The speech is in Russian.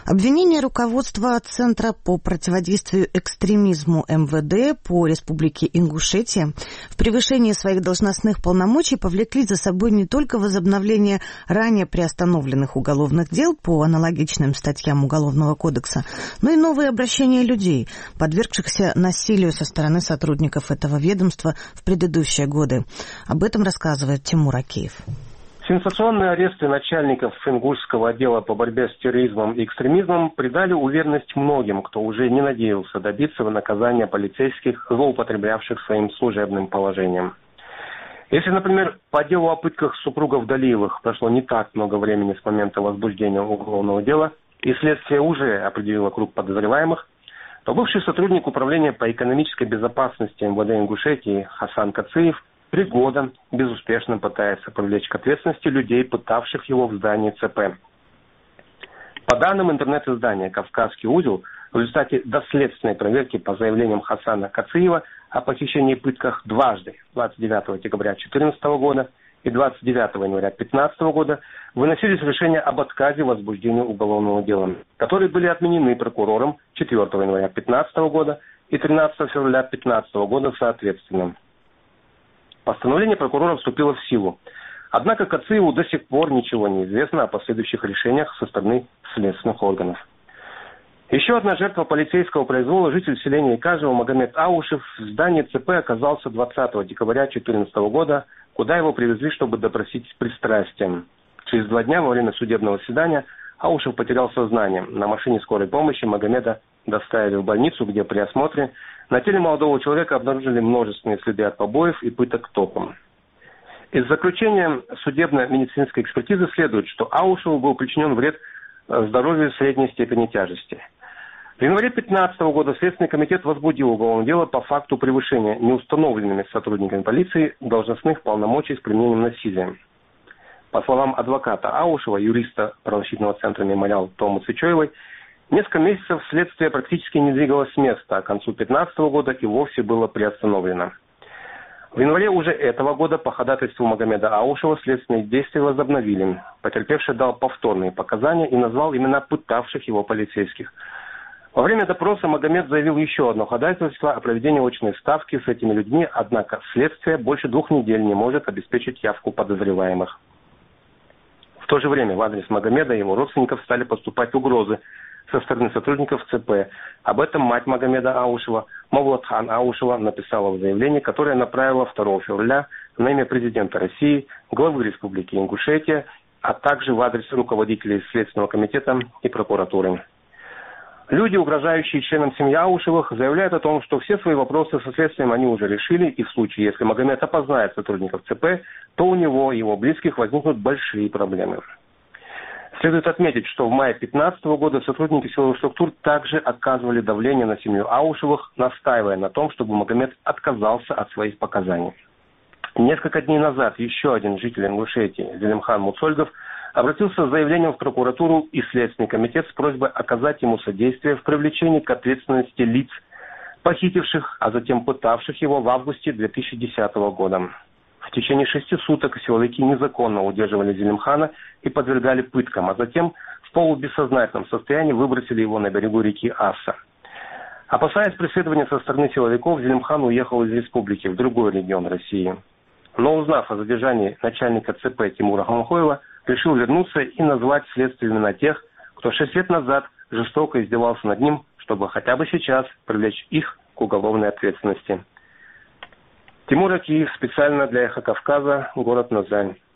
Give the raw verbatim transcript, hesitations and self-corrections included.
Обвинение руководства Центра по противодействию экстремизму эм вэ дэ по Республике Ингушетия в превышении своих должностных полномочий повлекли за собой не только возобновление ранее приостановленных уголовных дел по аналогичным статьям Уголовного кодекса, но и новые обращения людей, подвергшихся насилию со стороны сотрудников этого ведомства в предыдущие годы. Об этом рассказывает Тимур Акеев. Сенсационные аресты начальников Ингушского отдела по борьбе с терроризмом и экстремизмом придали уверенность многим, кто уже не надеялся добиться наказания полицейских, злоупотреблявших своим служебным положением. Если, например, по делу о пытках супругов Далиевых прошло не так много времени с момента возбуждения уголовного дела, и следствие уже определило круг подозреваемых, то бывший сотрудник управления по экономической безопасности эм вэ дэ Ингушетии Хасан Кациев три года безуспешно пытается привлечь к ответственности людей, пытавших его в здании цэ пэ. По данным интернет-издания «Кавказский узел», в результате доследственной проверки по заявлениям Хасана Кациева о похищении и пытках дважды, двадцать девятого декабря две тысячи четырнадцатого года и двадцать девятого января две тысячи пятнадцатого года, выносились решения об отказе в возбуждении уголовного дела, которые были отменены прокурором четвёртого января две тысячи пятнадцатого года и тринадцатого февраля две тысячи пятнадцатого года соответственно. Постановление прокурора вступило в силу. Однако Кациеву до сих пор ничего не известно о последующих решениях со стороны следственных органов. Еще одна жертва полицейского произвола, житель селения Икажево Магомед Аушев, в здании цэ пэ оказался двадцатого декабря две тысячи четырнадцатого года, куда его привезли, чтобы допросить с пристрастием. Через два дня во время судебного заседания Аушев потерял сознание. На машине скорой помощи Магомеда доставили в больницу, где при осмотре на теле молодого человека обнаружили множественные следы от побоев и пыток током. Из заключения судебно-медицинской экспертизы следует, что Аушеву был причинен вред здоровью средней степени тяжести. В январе две тысячи пятнадцатого года Следственный комитет возбудил уголовное дело по факту превышения неустановленными сотрудниками полиции должностных полномочий с применением насилия. По словам адвоката Аушева, юриста правозащитного центра «Мемориал» Томы Цвичоевой, несколько месяцев следствие практически не двигалось с места, а к концу две тысячи пятнадцатого года и вовсе было приостановлено. В январе уже этого года по ходатайству Магомеда Аушева следственные действия возобновили. Потерпевший дал повторные показания и назвал имена пытавших его полицейских. Во время допроса Магомед заявил еще одно ходатайство о проведении очной ставки с этими людьми, однако следствие больше двух недель не может обеспечить явку подозреваемых. В то же время в адрес Магомеда и его родственников стали поступать угрозы со стороны сотрудников цэ пэ. Об этом мать Магомеда Аушева, Мавлатхан Аушева, написала в заявлении, которое направила второго февраля на имя президента России, главы Республики Ингушетия, а также в адрес руководителей Следственного комитета и прокуратуры. Люди, угрожающие членам семьи Аушевых, заявляют о том, что все свои вопросы со следствием они уже решили, и в случае, если Магомед опознает сотрудников цэ пэ, то у него и его близких возникнут большие проблемы. Следует отметить, что в мае две тысячи пятнадцатого года сотрудники силовых структур также оказывали давление на семью Аушевых, настаивая на том, чтобы Магомед отказался от своих показаний. Несколько дней назад еще один житель Ингушетии, Зелимхан Муцольгов, обратился с заявлением в прокуратуру и Следственный комитет с просьбой оказать ему содействие в привлечении к ответственности лиц, похитивших, а затем пытавших его в августе две тысячи десятого года. В течение шести суток силовики незаконно удерживали Зелимхана и подвергали пыткам, а затем в полубессознательном состоянии выбросили его на берегу реки Асса. Опасаясь преследования со стороны силовиков, Зелимхан уехал из республики в другой регион России. Но узнав о задержании начальника цэ пэ Тимура Хамхоева, решил вернуться и назвать следствие имена тех, кто шесть лет назад жестоко издевался над ним, чтобы хотя бы сейчас привлечь их к уголовной ответственности. Тимур Акеев, специально для «Эхо Кавказа», город Назань.